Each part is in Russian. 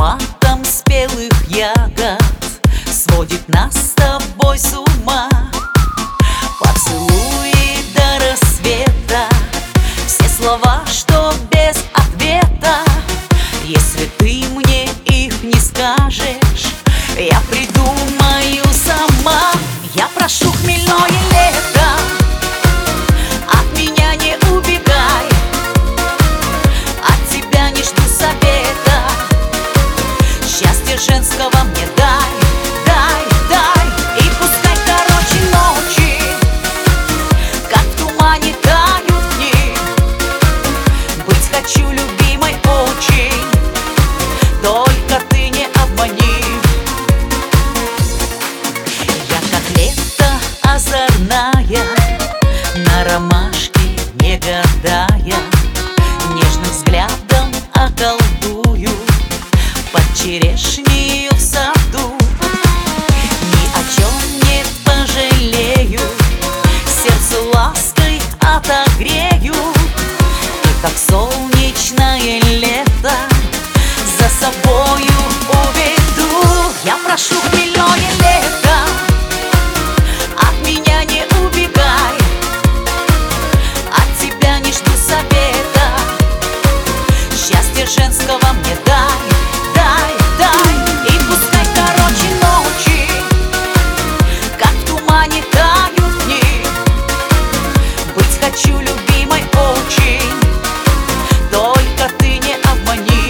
Ароматом спелых ягод сводит нас с тобой с ума. Поцелуи до рассвета, все слова, что без ответа. Если ты мне их не скажешь, я придумаю сама. Я прошу хмельное лето, от меня не убегай, от тебя не жду совета. Счастье женского мне дай, дай, дай. И пускай короче ночи, как в тумане тают дни. Быть хочу любимой очень, только ты не обмани. Я как лето озорная, на ромашке не гадая, нежным взглядом околдую под черешнею в саду. Ни о чем не пожалею, сердце лаской отогрею. И как солнечное лето за собою уведу. Я прошу хмельное лето, от меня не убегай, от тебя не жду совета. Счастье женского мне дай, дай, дай. И пускай короче ночи, как в тумане тают дни. Быть хочу любимой очень, только ты не обмани.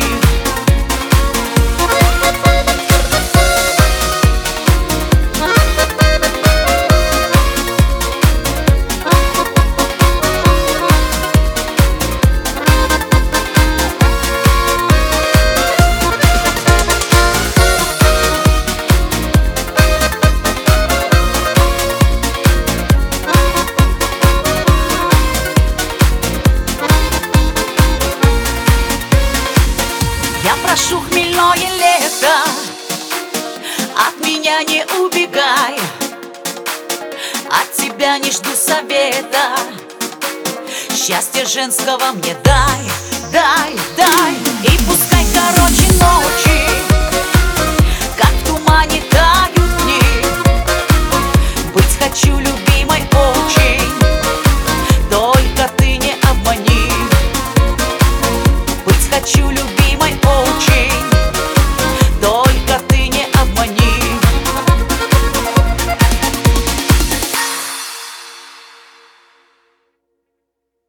Я прошу хмельное лето, от меня не убегай, от тебя не жду совета. Счастье женского мне дай, дай, дай. И пускай короче ночи, как в тумане тают дни. Быть хочу любить